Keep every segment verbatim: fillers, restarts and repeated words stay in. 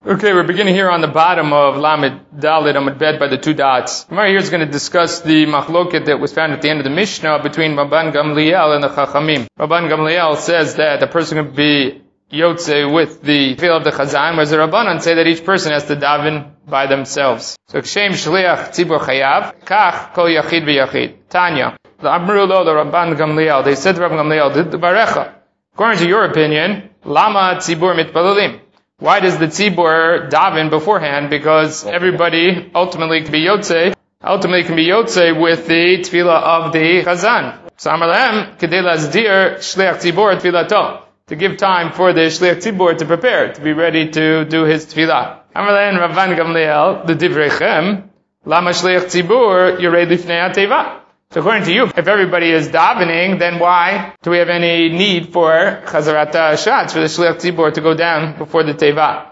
Okay, we're beginning here on the bottom of Lamed Dalet Amud Bet by the two dots. Gemara here is going to discuss the machloket that was found at the end of the Mishnah between Rabban Gamliel and the Chachamim. Rabban Gamliel says that a person can be Yotze with the feel of the Chazan, whereas the Rabbanan say that each person has to daven by themselves. So Kshem Shliach Tzibur Chayav, Kach Kol Yachid V'Yachid. Tanya. The Amru Lo, the Rabban Gamliel, they said to Rabban Gamliel, the Barecha. According to your opinion, Lama Tzibur Mitpalalim. Why does the tzibur daven beforehand? Because everybody ultimately can be yotze, ultimately can be yotze with the tefillah of the chazan. So Amar Lahem, kedei lazdir shliach tzibur tfilato, to give time for the shliach tzibur to prepare, to be ready to do his tefillah. Amar Lahem Rabban Gamliel, the divrechem, lama shliach tzibur yirei lifnei hateva. So according to you, if everybody is davening, then why do we have any need for chazarat hashatz, for the shliach tzibur to go down before the teva?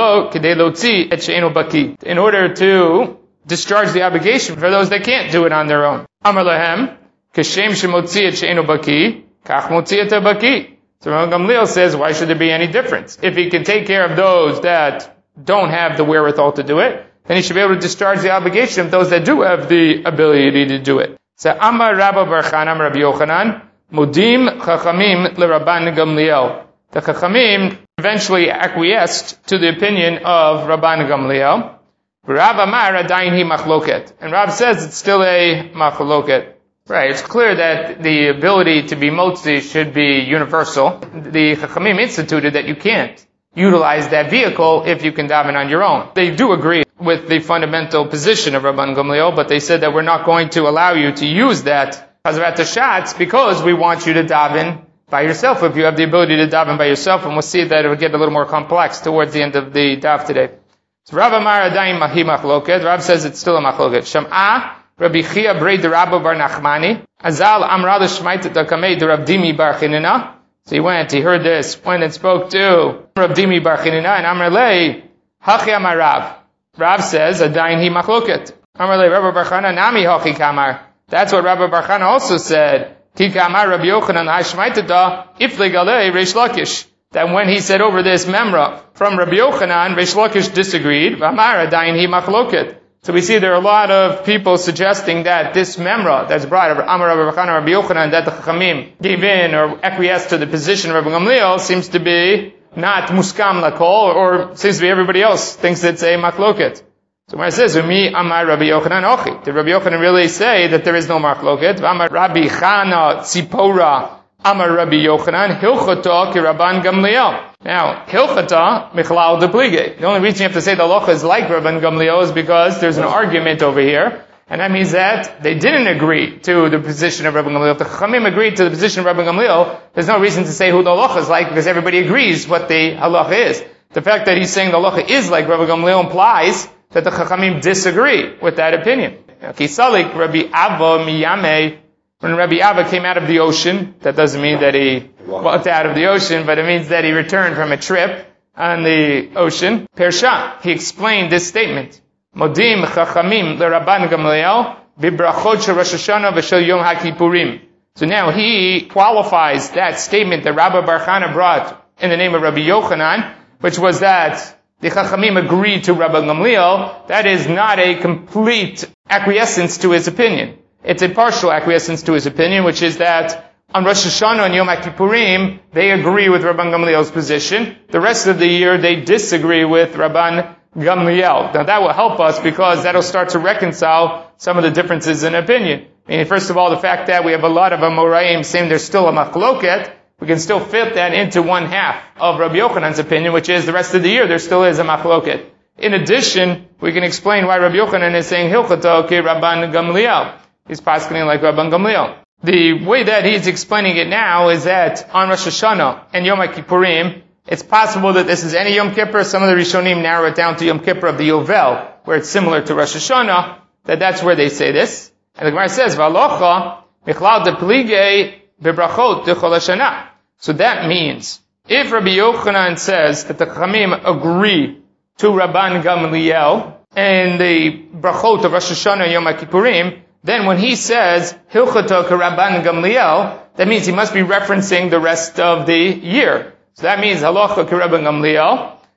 In order to discharge the obligation for those that can't do it on their own. Amar lahem, kashem shemotzi et she'enu baki, kach motzi et baki. So Rabban Gamliel says, why should there be any difference? If he can take care of those that don't have the wherewithal to do it, then he should be able to discharge the obligation of those that do have the ability to do it. So Amar Rabba bar Chanam Rabbi Yochanan, Mudim Chachamim leRabban Gamliel. The Chachamim eventually acquiesced to the opinion of Rabban Gamliel. Rav Amar Adayin hi machloket. And Rav says it's still a machloket. Right, it's clear that the ability to be motzi should be universal. The Chachamim instituted that you can't utilize that vehicle if you can daven on your own. They do agree with the fundamental position of Rabban Gamliel, but they said that we're not going to allow you to use that chazarat hashatz because we want you to daven by yourself if you have the ability to daven by yourself, and we'll see that it will get a little more complex towards the end of the daf today. So Rav Amar Adayin mahi machloket. Rav says it's still a machloket. Sham'a Rabbi Chia brei de Rabba bar Nachmani Azal Amra l'shmaita takamei de Rav Dimi bar Chinina. So he went, he heard this, went and spoke to Rav Dimi bar Chinina, and Amar lei hachi amar Rav. Rav says, Adayin hi machloket. Amar lei Rabbi bar Chana nami hachi kamar. That's what Rabbi bar Chana also said. Ki kamar Rabbi Yochanan hashmaitata iflig alei Reish Lakish. That when he said over this memra from Rabbi Yochanan, Reish Lakish disagreed. Amar Adayin hi machloket. So we see there are a lot of people suggesting that this memra that's brought of Amar Rabbi Chana Rabbi Yochanan, that the Chachamim gave in or acquiesced to the position of Rabbi Gamliel, seems to be not muskam lakol, or seems to be everybody else thinks it's a machloket. So when it says, Umi Amar Rabbi Yochanan Ochi, did Rabbi Yochanan really say that there is no machloket? Amar Rabbi Chana Tzipora Amar Rabbi Yochanan Hilchata ki Rabban Gamliel. Now, Hilchata Michlal de Plige. The only reason you have to say the halacha is like Rabban Gamliel is because there's an argument over here, and that means that they didn't agree to the position of Rabban Gamliel. If the Chachamim agreed to the position of Rabban Gamliel, there's no reason to say who the halacha is like, because everybody agrees what the halacha is. The fact that he's saying the halacha is like Rabban Gamliel implies that the Chachamim disagree with that opinion. Kisalik Rabbi Abba Miyame, when Rabbi Abba came out of the ocean, that doesn't mean that he walked out of the ocean, but it means that he returned from a trip on the ocean. Persha, he explained this statement. Modim Chachamim leRabban Gamliel bibrachot shel Rosh Hashanah v'shel Yom HaKippurim. So now he qualifies that statement that Rabbi bar Chana brought in the name of Rabbi Yochanan, which was that the Chachamim agreed to Rabbi Gamliel. That is not a complete acquiescence to his opinion. It's a partial acquiescence to his opinion, which is that on Rosh Hashanah and Yom HaKippurim, they agree with Rabban Gamliel's position. The rest of the year, they disagree with Rabban Gamliel. Now that will help us because that'll start to reconcile some of the differences in opinion. I mean, first of all, the fact that we have a lot of Amoraim saying there's still a machloket, we can still fit that into one half of Rabbi Yochanan's opinion, which is the rest of the year there still is a machloket. In addition, we can explain why Rabbi Yochanan is saying Hilchata ki Rabban Gamliel. He's paskening like Rabban Gamliel. The way that he's explaining it now is that on Rosh Hashanah and Yom HaKippurim, it's possible that this is any Yom Kippur. Some of the Rishonim narrow it down to Yom Kippur of the Yovel, where it's similar to Rosh Hashanah, that that's where they say this. And the Gemara says, V'alocha michlal de plige bebrachot de chol hashana. So that means, if Rabbi Yochanan says that the Chachamim agree to Rabban Gamliel and the brachot of Rosh Hashanah and Yom HaKippurim, then when he says Hilchata ki Rabban Gamliel, that means he must be referencing the rest of the year. So that means halacha ki Rabban Gamliel.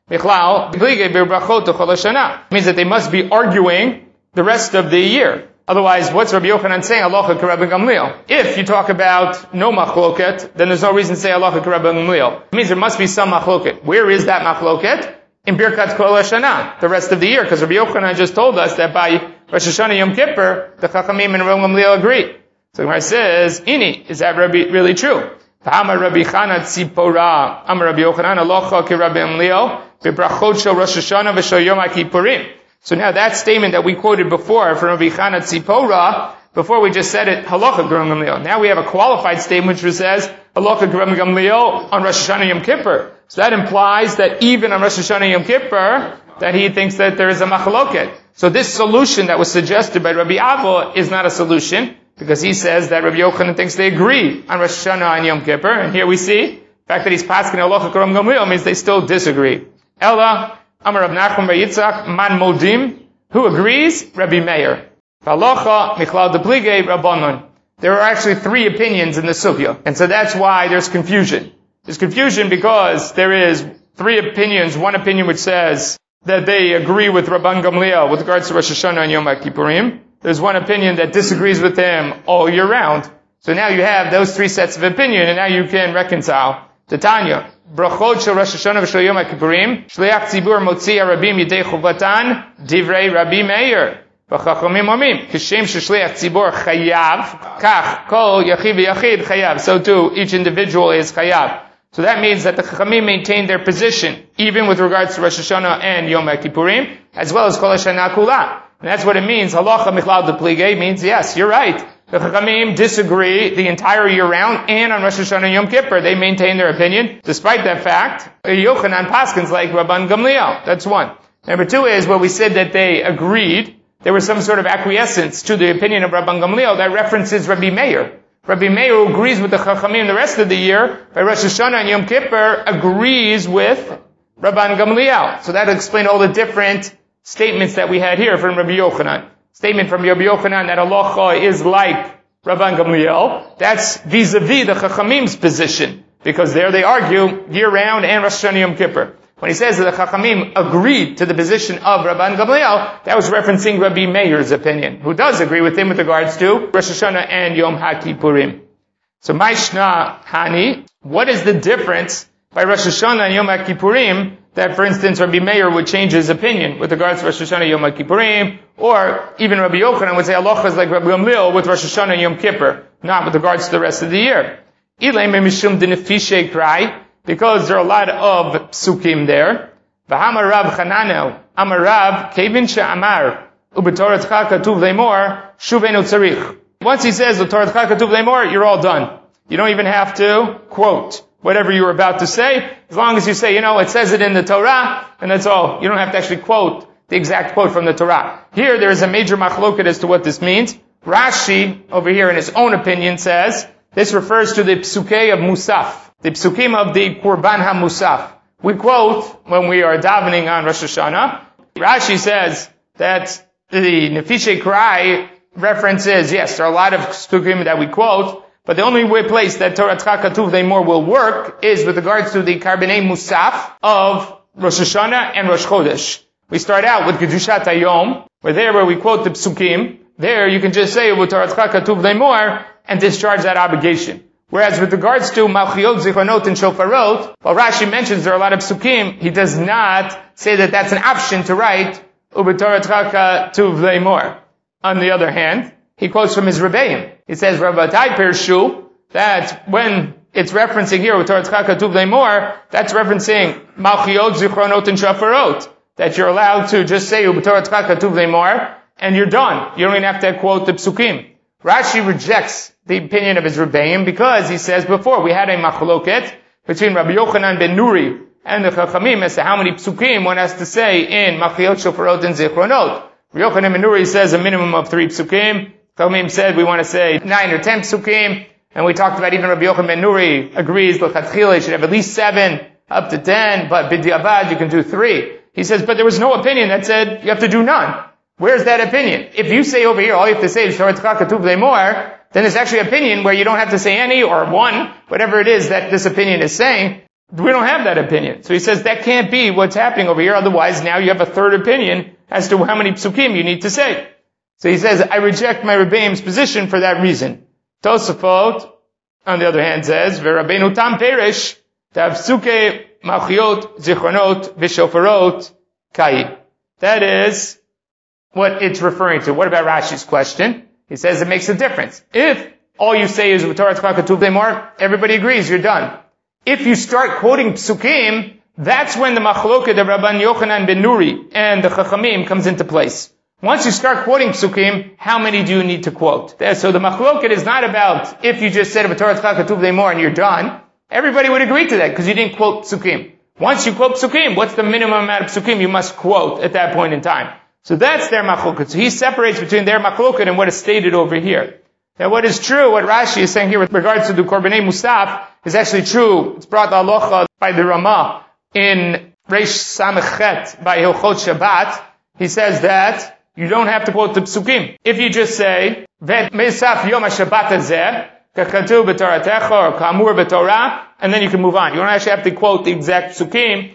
Michlal, means that they must be arguing the rest of the year. Otherwise, what's Rabbi Yochanan saying? Halacha Rabbi Gamliel. If you talk about no machloket, then there's no reason to say halacha Rabbi Gamliel. It means there must be some machloket. Where is that machloket? In Birkat Kol HaShana, the rest of the year, because Rabbi Yochanan just told us that by Rosh Hashanah Yom Kippur, the Chachamim and Rabbi Gamliel agree. So the Gemara says, Ini, is that really true? Amar Rabbi Chana Tzipora, Amar Rabbi Yochanan, halacha Rabbi Gamliel, bebrachot shel Rosh Hashanah v'shel Yom HaKippurim. So now that statement that we quoted before from Rabbi Chana Tzipora, before we just said it, halacha Rabbi Gamliel. Now we have a qualified statement which says, halacha Rabbi Gamliel on Rosh Hashanah Yom Kippur. So that implies that even on Rosh Hashanah Yom Kippur, that he thinks that there is a machloket. So this solution that was suggested by Rabbi Avo is not a solution, because he says that Rabbi Yochanan thinks they agree on Rosh Hashanah and Yom Kippur, and here we see, the fact that he's pasking halacha Rabbi Gamliel means they still disagree. Ella, Amar Rav Nachman bar Yitzchak, Man Modim, who agrees? Rabbi Meir. Halacha, Michlal de Plige, Rabbanon. There are actually three opinions in the sugya, and so that's why there's confusion. There's confusion because there is three opinions. One opinion which says that they agree with Rabban Gamliel with regards to Rosh Hashanah and Yom HaKippurim. There's one opinion that disagrees with him all year round. So now you have those three sets of opinion, and now you can reconcile. Tanya, Brachot shel Rosh Hashanah v'shel Yom HaKippurim, Shliach Tzibur Motzi Arabim Yidei Chuvatan, Divrei Rabbi Meir. V'chachamim omim, Kishem sheshliach tzibor chayav, kach kol yachid v'yachid chayav. So too, each individual is chayav. So that means that the Chachamim maintain their position, even with regards to Rosh Hashanah and Yom HaKippurim, as well as Kol HaShana Kula. And that's what it means. Halacha Michlal de Plige means, yes, you're right. The Chachamim disagree the entire year round, and on Rosh Hashanah and Yom Kippur, they maintain their opinion. Despite that fact, Yochanan paskins like Rabban Gamliel. That's one. Number two is, where we said that they agreed, there was some sort of acquiescence to the opinion of Rabban Gamliel that references Rabbi Meir. Rabbi Meir, who agrees with the Chachamim the rest of the year, by Rosh Hashanah and Yom Kippur, agrees with Rabban Gamliel. So that explains all the different statements that we had here from Rabbi Yochanan. Statement from Rabbi Yochanan that halacha is like Rabban Gamliel. That's vis-a-vis the Chachamim's position, because there they argue year-round and Rosh Hashanah Yom Kippur. When he says that the Chachamim agreed to the position of Rabban Gamliel, that was referencing Rabbi Meir's opinion, who does agree with him with regards to Rosh Hashanah and Yom HaKippurim. So, Maishna Hani, what is the difference by Rosh Hashanah and Yom HaKippurim that, for instance, Rabbi Meir would change his opinion with regards to Rosh Hashanah and Yom HaKippurim, or even Rabbi Yochanan would say halacha is like Rabbi Gamliel with Rosh Hashanah and Yom Kippur, not with regards to the rest of the year. Ilay mishum denefishe krai, because there are a lot of psukim there. V'hamar Rav Chananel, Amar Rav, Kevin she'amar, u'b'toratcha katuv le'mor, shuvenu tzarich. Once he says, u'toratcha katuv le'mor, you're all done. You don't even have to quote whatever you were about to say, as long as you say, you know, it says it in the Torah, and that's all. You don't have to actually quote the exact quote from the Torah. Here, there is a major machloket as to what this means. Rashi, over here in his own opinion, says, this refers to the psukei of Musaf. The psukim of the Qurban HaMusaf. We quote when we are davening on Rosh Hashanah. Rashi says that the Nefishe Krai references, yes, there are a lot of psukim that we quote, but the only way place that Torah Tzcha Katuv Leimor will work is with regards to the Karbonei Musaf of Rosh Hashanah and Rosh Chodesh. We start out with Kedushat Hayom, where there where we quote the psukim, there you can just say with Torah Tzcha Katuv Leimor and discharge that obligation. Whereas with regards to Malchiot, Zichronot, and Shofarot, while Rashi mentions there are a lot of psukim, he does not say that that's an option to write Ubetorah Tzcha Katuv Leimor. On the other hand, he quotes from his Rebbeim. He says, Rabbatai Pershu, that when it's referencing here Ubetorah Tzcha Katuv Leimor, that's referencing Malchiot, Zichronot, and Shofarot. That you're allowed to just say Ubetorah Tzcha Katuv Leimor, and you're done. You don't even have to quote the psukim. Rashi rejects the opinion of his Rebbeim because he says before we had a machloket between Rabbi Yochanan ben Nuri and the Chachamim as to how many psukim one has to say in Machiot, Shofarot, and Zichronot. Rabbi Yochanan ben Nuri says a minimum of three psukim. Chachamim said we want to say nine or ten psukim, and we talked about even Rabbi Yochanan ben Nuri agrees l'chatchila you should have at least seven up to ten, but b'diavad you can do three. He says, but there was no opinion that said you have to do none. Where's that opinion? If you say over here, all you have to say is Torah Tzcha Katuv Leimor, then there's actually opinion where you don't have to say any or one, whatever it is that this opinion is saying. we don't have that opinion. So he says that can't be what's happening over here. Otherwise, now you have a third opinion as to how many psukim you need to say. So he says, I reject my Rebbeim's position for that reason. Tosafot, on the other hand, says, V'Rabbeinu tam perish, ta'avsuke malchiot, zichronot, v'shofarot, kai. That is what it's referring to. What about Rashi's question? He says it makes a difference. If all you say is, V'Torah tzchak katuv lemor, everybody agrees, you're done. If you start quoting psukim, that's when the machloket of Rabban Yochanan ben Nuri and the Chachamim comes into place. Once you start quoting psukim, how many do you need to quote? So the machloket is not about if you just said B'Torah tzchak katuv lemor and you're done. Everybody would agree to that because you didn't quote psukim. Once you quote psukim, what's the minimum amount of psukim you must quote at that point in time? So that's their machloket. So he separates between their machloket and what is stated over here. Now what is true, what Rashi is saying here with regards to the Korbanei Musaf, is actually true. It's brought halacha by the Ramah in Reish Samechet by Hilchot Shabbat. He says that you don't have to quote the psukim. If you just say, Vet Mesaf Yom HaShabbat Hazeh, Kachatu B'Toratecha, or Kamur B'Torah, and then you can move on. You don't actually have to quote the exact psukim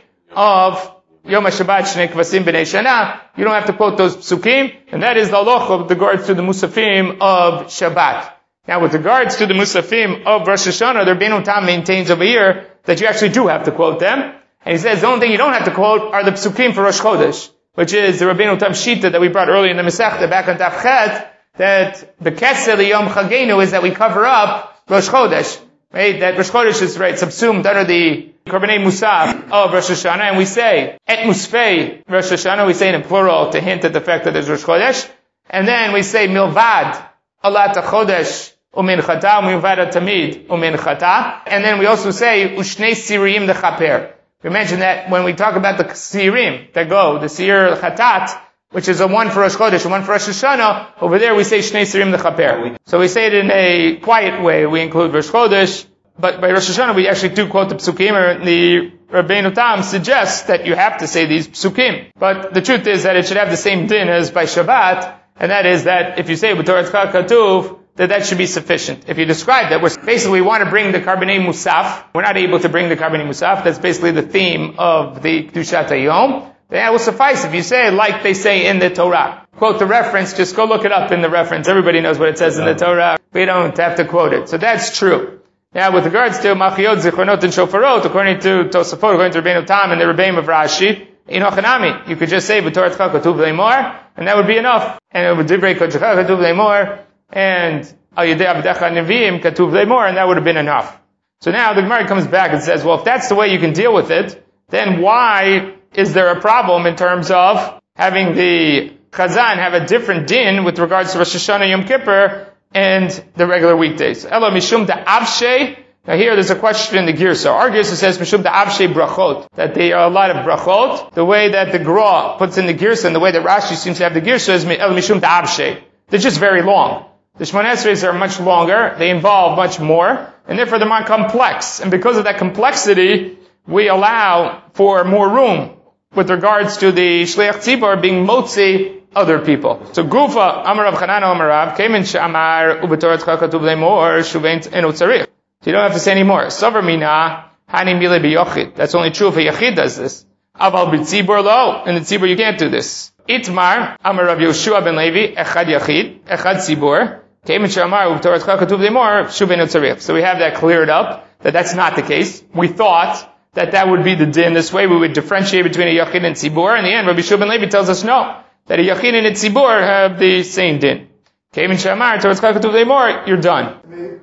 of Yom HaShabbat Shnei Kvasim B'nei Shana. You don't have to quote those psukim, and that is the halacha with regards to the Musafim of Shabbat. Now, with regards to the Musafim of Rosh Hashanah, the Rabbeinu Tam maintains over here that you actually do have to quote them. And he says the only thing you don't have to quote are the psukim for Rosh Chodesh, which is the Rabbeinu Tam Shita that we brought earlier in the Masechta back on Taf Chet, that the Kesel Yom Chagenu is that we cover up Rosh Chodesh. Right? That Rosh Chodesh is, right, subsumed under the Korbanei Musaf of Rosh Hashanah, and we say, Et Musfei Rosh Hashanah, we say it in plural to hint at the fact that there's Rosh Chodesh. And then we say Milvad Alat HaChodesh Umin Chata, Umin Tamid Umin Chata. And then we also say Ushnei Sirim Dechaper. We mentioned that when we talk about the Sirim that go, the Sir Chatat, which is a one for Rosh Chodesh and one for Rosh Hashanah, over there we say Shnei Sirim Dechaper. So we say it in a quiet way. We include Rosh Chodesh, but by Rosh Hashanah we actually do quote the psukim, and the Rabbeinu Tam suggests that you have to say these psukim. But the truth is that it should have the same din as by Shabbat, and that is that if you say B'Torah tzchak katuv, that that should be sufficient. If you describe that, we're basically we want to bring the Korbanei Musaf, we're not able to bring the Korbanei Musaf, that's basically the theme of the Kedushat HaYom, then that will suffice if you say like they say in the Torah. Quote the reference, just go look it up in the reference. Everybody knows what it says in the Torah. We don't have to quote it. So that's true. Now with regards to Machiot, Zichronot, and Shofarot, according to Tosafot, according to Rabbeinu Tam and the Rebbeim of Rashi, in Ochanami, you could just say B'Torah tzchak katuv lemor, and that would be enough. And it would divrei tzchak katuv lemor, and al yedei avdecha neviim katuv lemor, and that would have been enough. So now the Gemara comes back and says, well, if that's the way you can deal with it, then why is there a problem in terms of having the Chazan have a different din with regards to Rosh Hashanah, Yom Kippur, and the regular weekdays? Elo mishum da'avshei. Now here there's a question in the Girsa. Our Girsa says mishum da'avshei brachot, that there are a lot of brachot. The way that the Gra puts in the Girsa and the way that Rashi seems to have the Girsa is elo mishum da'avshei. They're just very long. The Shmoneh Esreis are much longer. They involve much more, and therefore they're more complex. And because of that complexity, we allow for more room with regards to the Shliach Tzibor being motzi other people. So Gufa, Amar Rav Chanana Amar Rav, came in Shamar, Ubetorah tzchak katuv lemor, Shuvein enu tzarich. So you don't have to say anymore. Sover mina, Hani mile biyochid. That's only true if a Yachid does this. Aval b'tzibor lo, in the Tzibor you can't do this. Itmar, Amar Rav Yoshua ben Levi, Echad Yachid, Echad Tzibor, came in Shamar, Ubetorah tzchak katuv lemor, Shuvein enu tzarich. So we have that cleared up, that that's not the case. We thought that that would be the din. This way we would differentiate between a Yachid and Tzibor. In the end, Rabbi Shua ben Levi tells us no, that a Yachid and a Tzibor have the same din. Came in Shamar, Torah tzchak katuv lemor, you're done.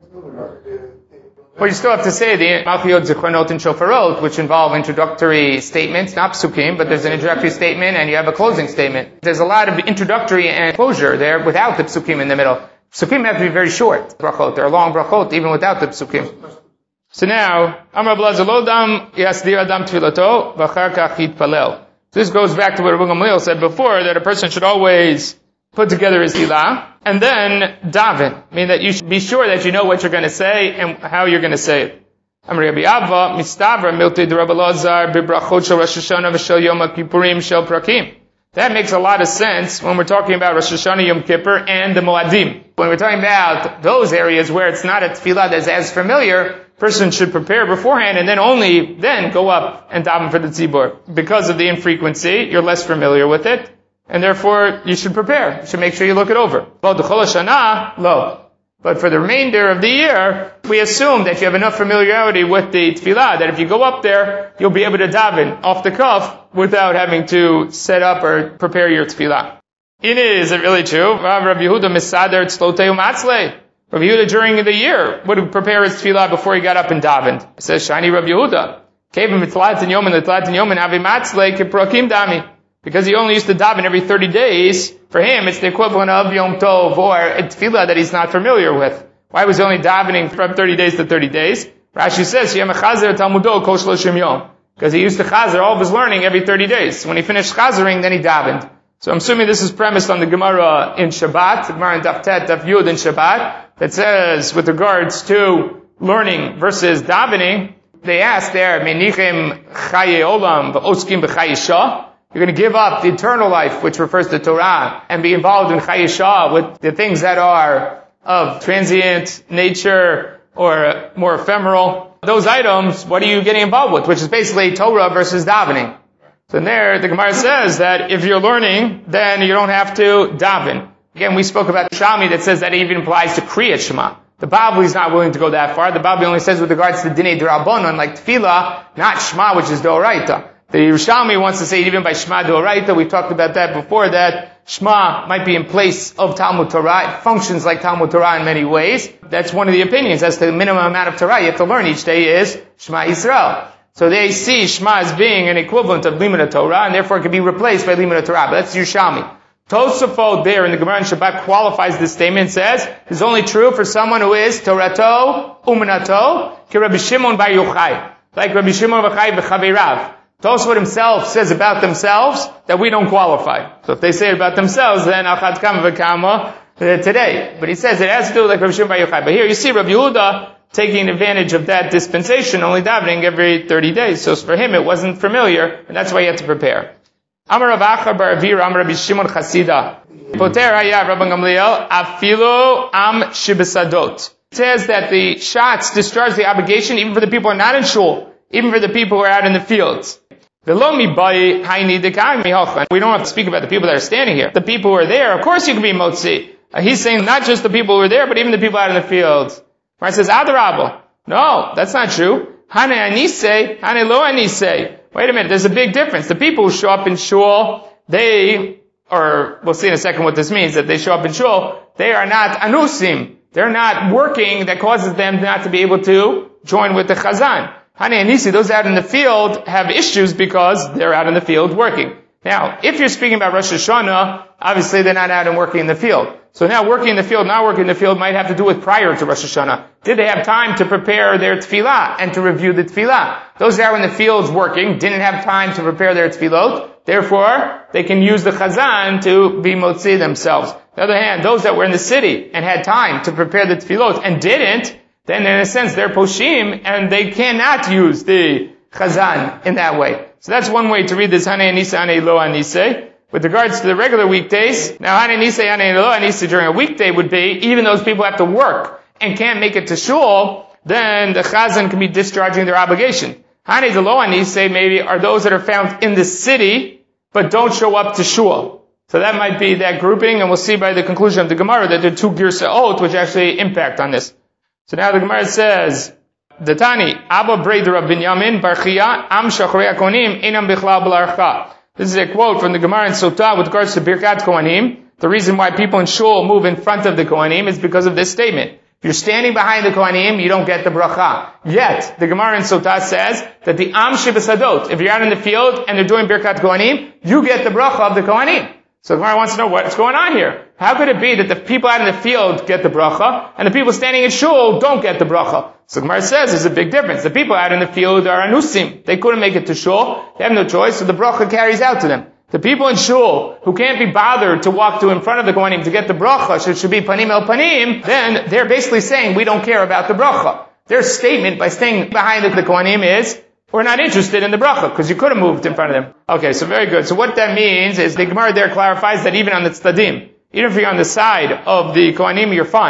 But you still have to say the Malchiot, Zichronot, and Shofarot, which involve introductory statements, not psukim, but there's an introductory statement and you have a closing statement. There's a lot of introductory and closure there without the psukim in the middle. Psukim have to be very short brachot. They're long brachot even without the psukim. So now, Amar Blazer Lodam Yasdir Adam Tfilato V'achar Kach Yitpalel. So this goes back to what Rabbi Gamliel said before, that a person should always put together his tefillah and then daven. I mean that you should be sure that you know what you're going to say and how you're going to say it. Amar Rabbi Abba Mistavra Milti de Rabbi Lazar Bibrachot Shel Rosh Hashanah V'Shel Yom Kippurim Shel Prakim. That makes a lot of sense when we're talking about Rosh Hashanah, Yom Kippur, and the Moadim. When we're talking about those areas where it's not a tefillah that's as familiar, person should prepare beforehand and then only then go up and daven for the tzibur. Because of the infrequency, you're less familiar with it, and therefore you should prepare. You should make sure you look it over. But for the remainder of the year, we assume that you have enough familiarity with the tefillah, that if you go up there, you'll be able to daven off the cuff without having to set up or prepare your tefillah. It is it really true? Rabbi Yehuda misader tzlotei umatzlei. Rabbi Yehuda during the year would prepare his tefillah before he got up and davened. It says, Shani Rabbi Yehuda. Kevim mitlatin yomin litlatin yomin avi matzlei kiprokim dami. Because he only used to daven every thirty days, for him it's the equivalent of Yom Tov or a tefillah that he's not familiar with. Why was he only davening from thirty days to thirty days? Rashi says, because he used to chazer all of his learning every thirty days. When he finished chazering, then he davened. So I'm assuming this is premised on the Gemara in Shabbat, the Gemara in Daf Tet, Daf Yud in Shabbat, that says, with regards to learning versus davening, they ask there, Menichem chaye olam v'oskim b'chaye shah. You're going to give up the eternal life, which refers to Torah, and be involved in chaye shah, with the things that are of transient nature or more ephemeral. Those items, what are you getting involved with? Which is basically Torah versus davening. So there, the Gemara says that if you're learning, then you don't have to daven. Again, we spoke about Shalmi that says that it even applies to Kriyat Shema. The Babli is not willing to go that far. The Babli only says with regards to Dinei D'Rabbanan, like Tefillah, not Shema, which is D'Oraita. The Yerushalmi wants to say even by Shema D'Oraita, we talked about that before, that Shema might be in place of Talmud Torah. It functions like Talmud Torah in many ways. That's one of the opinions as to the minimum amount of Torah you have to learn each day is Shema Yisrael. So they see Shema as being an equivalent of Limud Torah, and therefore it can be replaced by Limud Torah. But that's Yerushalmi. Tosafot there in the Gemara in Shabbat qualifies this statement and says, it's only true for someone who is Torato, Uminato, ki Rabbi Shimon bar Yochai. Like Rabbi Shimon bar Yochai v'chavirav. Tosafot himself says about themselves that we don't qualify. So if they say it about themselves, then Achad Kama v'Kama today. But he says it has to do like Rabbi Shimon bar Yochai. But here you see Rabbi Yehuda taking advantage of that dispensation, only davening every thirty days. So for him it wasn't familiar, and that's why he had to prepare. Amar Rav Acha bar Avira, Amar Rabbi Shimon Chasida. Poter haya Rabban Gamliel, afilo am shibesadot. It says that the shots discharge the obligation even for the people who are not in shul, even for the people who are out in the fields. We don't have to speak about the people that are standing here. The people who are there, of course you can be motzi. Uh, he's saying not just the people who are there, but even the people out in the fields. Where it says, Adarabah. No, that's not true. Hane anise, hane lo anise. Wait a minute, there's a big difference. The people who show up in shul, they, or we'll see in a second what this means, that they show up in shul, they are not anusim. They're not working that causes them not to be able to join with the chazan. Hane anise, those out in the field have issues because they're out in the field working. Now, if you're speaking about Rosh Hashanah, obviously they're not out and working in the field. So now working in the field, not working in the field might have to do with prior to Rosh Hashanah. Did they have time to prepare their tefillah and to review the tefillah? Those that were in the fields working didn't have time to prepare their tefillot. Therefore, they can use the chazan to be motzi themselves. On the other hand, those that were in the city and had time to prepare the tefillot and didn't, then in a sense they're poshim and they cannot use the chazan in that way. So that's one way to read this Hane Anise, Hane Lo Anise. With regards to the regular weekdays, now Hane Anise, Hane Lo Anise during a weekday would be, even those people have to work and can't make it to shul, then the chazan can be discharging their obligation. Hane Lo Anise maybe are those that are found in the city, but don't show up to shul. So that might be that grouping, and we'll see by the conclusion of the Gemara that there are two girsaot which actually impact on this. So now the Gemara says, Datani, Abba Breder Rav Binyamin, Barchia, Am Shachrei Kohanim, Einam Bichlal B'larcha. This is a quote from the Gemara in Sotah with regards to Birkat Kohanim. The reason why people in shul move in front of the Kohanim is because of this statement. If you're standing behind the Kohanim, you don't get the bracha. Yet, the Gemara in Sotah says that the Am Shebesadot, if you're out in the field and they're doing Birkat Kohanim, you get the bracha of the Kohanim. So the Gemara wants to know what's going on here. How could it be that the people out in the field get the bracha, and the people standing in shul don't get the bracha? So the Gemara says there's a big difference. The people out in the field are anusim. They couldn't make it to shul. They have no choice, so the bracha carries out to them. The people in shul who can't be bothered to walk to in front of the Kohanim to get the bracha, so it should be panim el panim, then they're basically saying we don't care about the bracha. Their statement by staying behind the Kohanim is, we're not interested in the bracha, because you could have moved in front of them. Okay, so very good. So what that means is the Gemara there clarifies that even on the tzadim, even if you're on the side of the Kohanim, you're fine.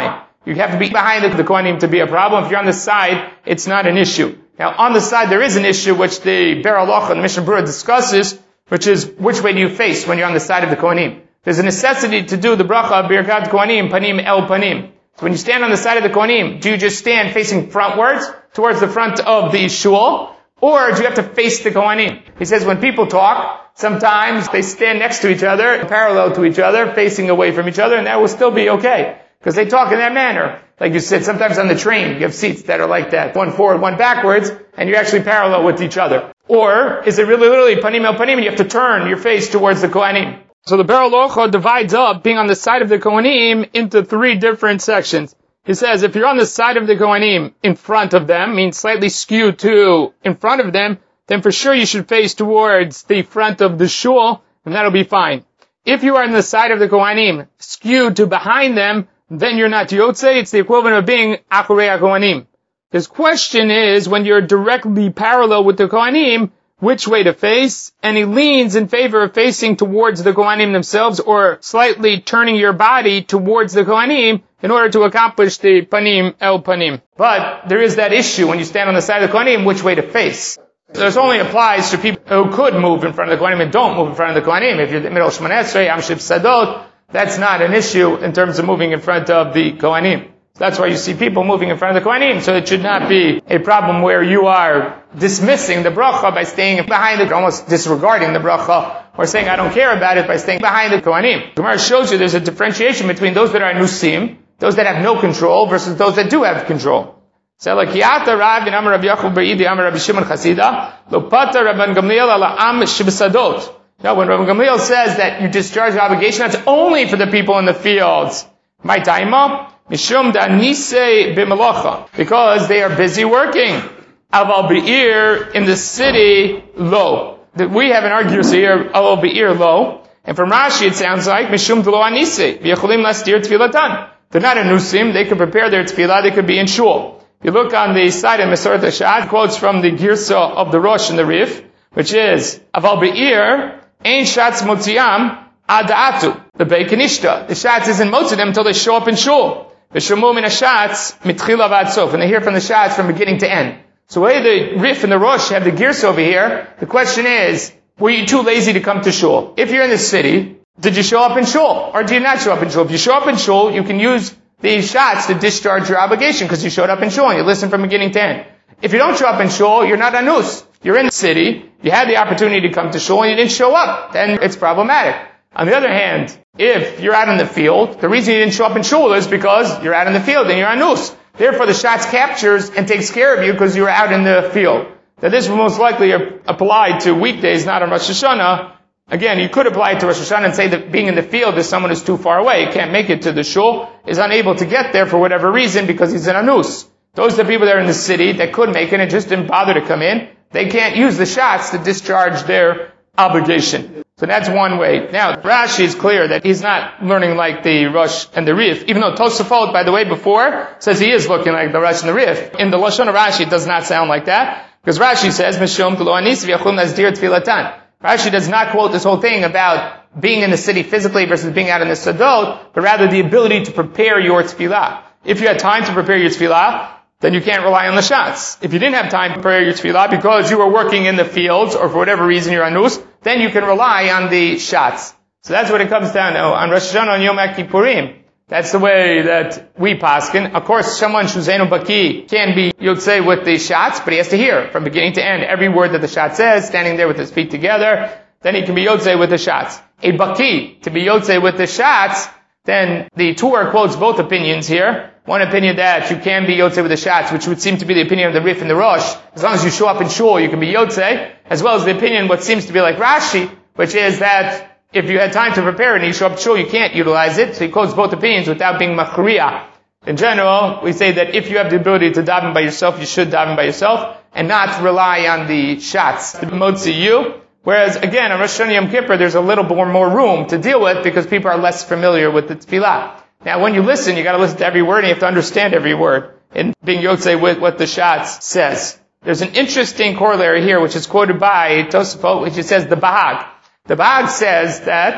You have to be behind the, the Kohanim to be a problem. If you're on the side, it's not an issue. Now, on the side, there is an issue which the Ber Halacha and the Mishnah Berurah discusses, which is which way do you face when you're on the side of the Kohanim. There's a necessity to do the bracha of Birkat Kohanim, Panim El Panim. So when you stand on the side of the Kohanim, do you just stand facing frontwards, towards the front of the shul, or do you have to face the Kohanim? He says when people talk, sometimes they stand next to each other, parallel to each other, facing away from each other, and that will still be okay. Because they talk in that manner. Like you said, sometimes on the train, you have seats that are like that. One forward, one backwards, and you're actually parallel with each other. Or, is it really literally panim el panim, and you have to turn your face towards the Kohanim? So the Ber Halacha divides up being on the side of the Kohanim into three different sections. He says, if you're on the side of the Kohanim in front of them, means slightly skewed to in front of them, then for sure you should face towards the front of the shul, and that'll be fine. If you are on the side of the Kohanim, skewed to behind them, then you're not Yotze, it's the equivalent of being Acharei HaKohanim. His question is, when you're directly parallel with the Kohanim, which way to face? And he leans in favor of facing towards the Kohanim themselves, or slightly turning your body towards the Kohanim, in order to accomplish the Panim El Panim. But there is that issue when you stand on the side of the Kohanim, which way to face. This only applies to people who could move in front of the Kohanim and don't move in front of the Kohanim. If you're the middle Shmoneh Esrei, Yom Shif Sadot, that's not an issue in terms of moving in front of the Kohanim. That's why you see people moving in front of the Kohanim, so it should not be a problem where you are dismissing the bracha by staying behind it, almost disregarding the bracha, or saying I don't care about it by staying behind the Kohanim. Gemara shows you there's a differentiation between those that are nusim, those that have no control, versus those that do have control. So like Yata Rav in Amar Rav Yachud bar Idi Amar Rabbi Shimon Chasida, Lo Pata Rabban Gamliel ala Am Shibsadot. Now, when Rabban Gamliel says that you discharge your obligation, that's only for the people in the fields. My taima, mishum danise b'melacha, because they are busy working. Aval be'ir in the city, lo. We have an argument here, aval be'ir lo. And from Rashi, it sounds like mishum d'lo anise v'yecholim lastir tefilatan. They're not in nusim; they could prepare their tefillah. They could be in shul. If you look on the side of Mesoret Hashad, quotes from the Girsa of the Rosh and the Rif, which is aval be'ir. Ein shatz motziam adatu. The beikanishta. The shatz isn't motzim them until they show up in shul. V'shamu min hashatz mitchila v'ad sof. And they hear from the shatz from beginning to end. So the way the Rif and the Rosh have the gears over here, the question is, were you too lazy to come to shul? If you're in the city, did you show up in shul? Or did you not show up in shul? If you show up in shul, you can use the shatz to discharge your obligation because you showed up in shul and you listen from beginning to end. If you don't show up in shul, you're not anus. You're in the city, you had the opportunity to come to shul and you didn't show up, then it's problematic. On the other hand, if you're out in the field, the reason you didn't show up in shul is because you're out in the field and you're anus. Therefore the shatz captures and takes care of you because you were out in the field. Now this will most likely apply to weekdays, not on Rosh Hashanah. Again, you could apply it to Rosh Hashanah and say that being in the field is someone who's too far away, can't make it to the shul, is unable to get there for whatever reason because he's an anus. Those are the people that are in the city that could make it and just didn't bother to come in. They can't use the shots to discharge their obligation. So that's one way. Now, Rashi is clear that he's not learning like the Rosh and the Rif, even though Tosafot, by the way, before, says he is looking like the Rosh and the Rif. In the Lashon of Rashi, it does not sound like that, because Rashi says, Mishum Telo Anis v'yachum Nazdir Tfilatan. Rashi does not quote this whole thing about being in the city physically versus being out in the Sadot, but rather the ability to prepare your tefillah. If you had time to prepare your tefillah, then you can't rely on the shots. If you didn't have time to prepare your tefillah because you were working in the fields or for whatever reason you're anus, then you can rely on the shots. So that's what it comes down to. On Rosh Hashanah and Yom Kippurim, that's the way that we paskin. Of course, someone shuzeinu baki can be yotzei with the shots, but he has to hear from beginning to end every word that the shot says, standing there with his feet together. Then he can be yotzei with the shots. A baki, to be yotzei with the shots, then the Torah quotes both opinions here. One opinion that you can be Yotzei with the shots, which would seem to be the opinion of the Rif and the Rosh. As long as you show up in shul, you can be Yotzei. As well as the opinion, what seems to be like Rashi, which is that if you had time to prepare it and you show up in shul, you can't utilize it. So he quotes both opinions without being machriya. In general, we say that if you have the ability to daven by yourself, you should daven by yourself, and not rely on the shots to motzi you. Whereas, again, on Rosh Hashanah Yom Kippur, there's a little more, more room to deal with because people are less familiar with the tefillah. Now, when you listen, you gotta listen to every word and you have to understand every word in being yotzei with what the shots says. There's an interesting corollary here, which is quoted by Tosafot, which it says the Bahag. The Bahag says that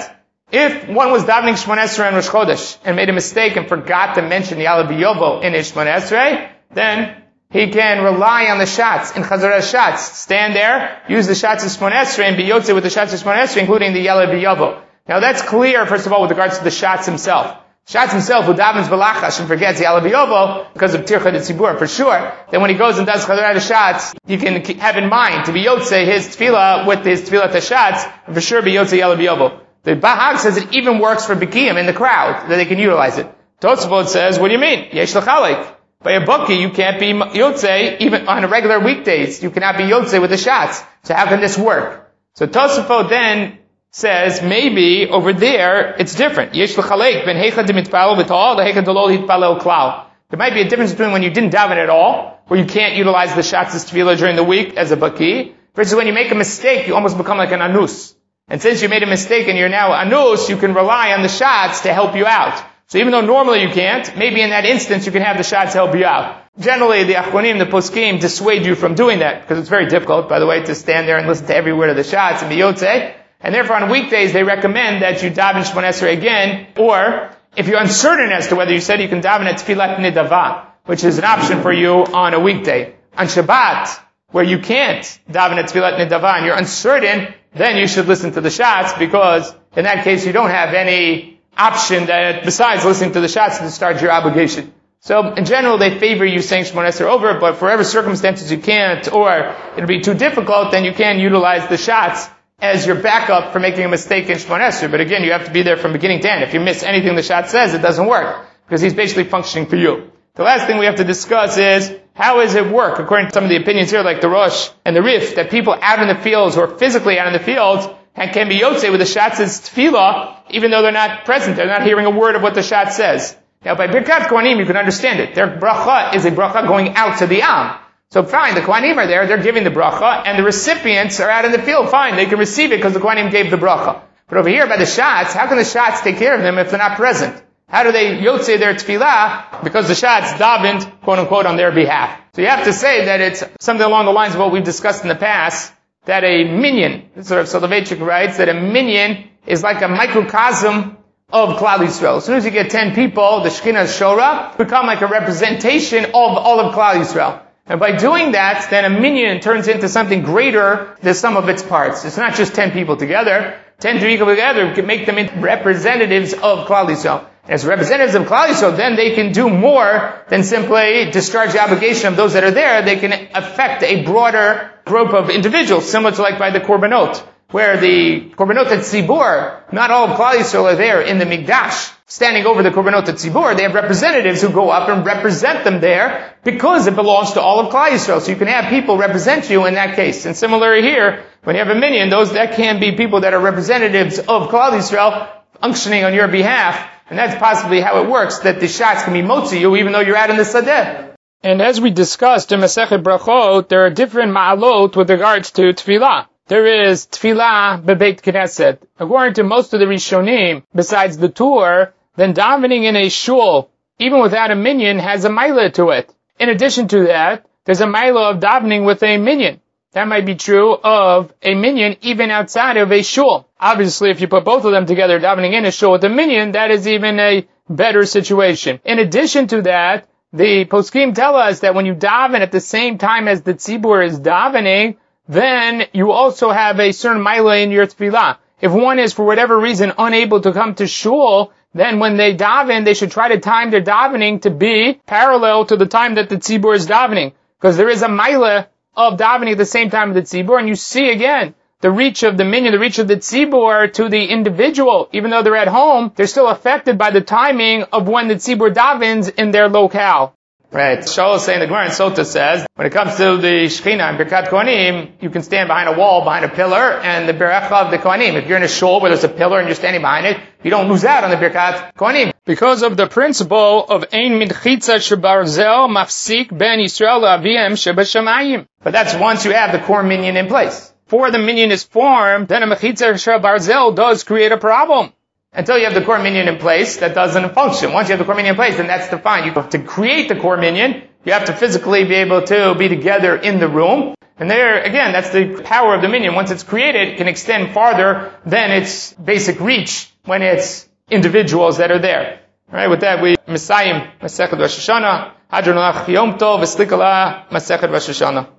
If one was davening Shmoneh Esrei and Rosh Chodesh and made a mistake and forgot to mention the Ya'aleh B'Yovo in his Shmoneh Esrei, then he can rely on the shots in Chazarah shots. Stand there, use the shots of Shmoneh Esrei and be Yotzei with the shots of Shmoneh Esrei, including the Ya'aleh B'Yovo. Now that's clear, first of all, with regards to the shots himself. Shots himself, who davens b'lachash and forgets Ya'aleh B'Yovo because of Tircha de Tzibur, for sure. Then when he goes and does Chazarah shots, you can have in mind to be Yotzei his tefillah with his tefillah tashatz, and for sure be Yotzei Ya'aleh B'Yovo. The Bahag says it even works for Bikiyim in the crowd, that they can utilize it. Tosafot says, what do you mean? Yesh l'chalik. By a bookie, you can't be Yotzei even on regular weekdays. You cannot be Yotzei with the shots. So how can this work? So Tosafot then says, maybe over there, it's different. Yesh l'chalek, ben heicha demitpalel v'tol, l'heicha delol hitpalel klal. There might be a difference between when you didn't daven at all, where you can't utilize the shots as tefillah during the week as a baki, versus when you make a mistake, you almost become like an anus. And since you made a mistake and you're now anus, you can rely on the shots to help you out. So even though normally you can't, maybe in that instance you can have the shots help you out. Generally, the achronim, the poskim, dissuade you from doing that, because it's very difficult, by the way, to stand there and listen to every word of the shots and be yotzei. And therefore on weekdays they recommend that you daven Shmoneh Esrei again, or if you're uncertain as to whether you said you can daven at Tfilat Nidava, which is an option for you on a weekday. On Shabbat, where you can't daven at Tfilat Nidava and you're uncertain, then you should listen to the shots, because in that case you don't have any option that besides listening to the shots to discharge your obligation. So in general they favor you saying Shmoneh Esrei over, but for whatever circumstances you can't, or it'll be too difficult, then you can utilize the shots as your backup for making a mistake in Shmoneh Esrei. But again, you have to be there from beginning to end. If you miss anything the shot says, it doesn't work, because he's basically functioning for you. The last thing we have to discuss is, how does it work? According to some of the opinions here, like the Rosh and the Rif, that people out in the fields, or physically out in the fields, and can be yotzei with the shots as tefillah, even though they're not present, they're not hearing a word of what the shot says. Now by Birkat Kohanim you can understand it. Their bracha is a bracha going out to the Am. So fine, the Kohanim are there, they're giving the bracha, and the recipients are out in the field, fine, they can receive it because the Kohanim gave the bracha. But over here by the shots, how can the shots take care of them if they're not present? How do they yotzei their tefillah? Because the shots davened, quote unquote, on their behalf. So you have to say that it's something along the lines of what we've discussed in the past, that a minyan, sort of Soloveitchik writes, that a minyan is like a microcosm of Klal Yisrael. As soon as you get ten people, the Shekhinah's Shora become like a representation of all of Klal Yisrael. And by doing that, then a minyan turns into something greater than the sum of its parts. It's not just ten people together. Ten people together can make them into representatives of Klal Yisrael. And as representatives of Klal Yisrael, then they can do more than simply discharge the obligation of those that are there. They can affect a broader group of individuals, similar to like by the Korbanot, where the Korbanot at Tzibur, not all of Klal Yisrael are there in the Mikdash, standing over the Korbanot at Tzibur. They have representatives who go up and represent them there because it belongs to all of Klal Yisrael. So you can have people represent you in that case. And similarly here, when you have a minyan, those that can be people that are representatives of Klal Yisrael functioning on your behalf. And that's possibly how it works, that the shots can be motzi you even though you're out in the Sadeh. And as we discussed in Masechet Brachot, there are different ma'alot with regards to tefillah. There is tefillah bebeit knesset. According to most of the Rishonim, besides the tour, then davening in a shul, even without a minyan, has a mila to it. In addition to that, there's a mila of davening with a minyan. That might be true of a minyan even outside of a shul. Obviously, if you put both of them together, davening in a shul with a minyan, that is even a better situation. In addition to that, the poskim tell us that when you daven at the same time as the tzibur is davening, then you also have a certain mila in your tefillah. If one is, for whatever reason, unable to come to shul, then when they daven, they should try to time their davening to be parallel to the time that the tzibur is davening. Because there is a mila of davening at the same time as the tzibur, and you see again, the reach of the minyan, the reach of the tzibur to the individual, even though they're at home, they're still affected by the timing of when the tzibur davens in their locale. Right. Shaul is saying, the Gemara in Sota says, when it comes to the Shekhinah and Birkat Kohanim, you can stand behind a wall, behind a pillar, and the Berecha of the Kohanim. If you're in a shul where there's a pillar and you're standing behind it, you don't lose out on the Birkat Kohanim. Because of the principle of Ein Midchitza Shebarzel Mafsik Ben Yisrael Aviem Shebashamayim. But that's once you have the core minyan in place. Before the minyan is formed, then a Mechitza Shebarzel does create a problem. Until you have the core minyan in place, that doesn't function. Once you have the core minyan in place, then that's defined. You have to create the core minyan. You have to physically be able to be together in the room. And there, again, that's the power of the minyan. Once it's created, it can extend farther than its basic reach when it's individuals that are there. All right, with that, we Messiah, Masechet Rosh Hashanah, Hadron Alach Yom Tov, V'Slikala, Masechet Rosh Hashanah.